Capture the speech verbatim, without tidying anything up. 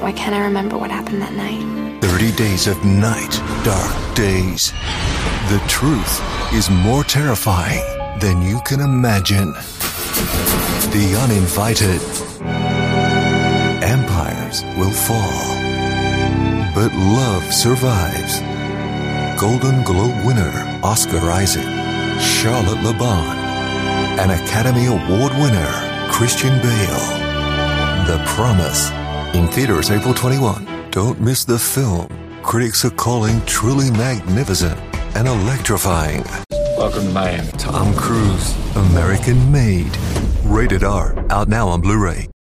Why can't I remember what happened that night? thirty days of night, dark days. The truth is more terrifying than you can imagine. The uninvited. Empires will fall, but love survives. Golden Globe winner Oscar Isaac, Charlotte LeBon, and Academy Award winner Christian Bale. The Promise. In theaters April twenty-first. Don't miss the film critics are calling truly magnificent and electrifying. Welcome to Miami. Tom Cruise, American Made. Rated R. Out now on Blu-ray.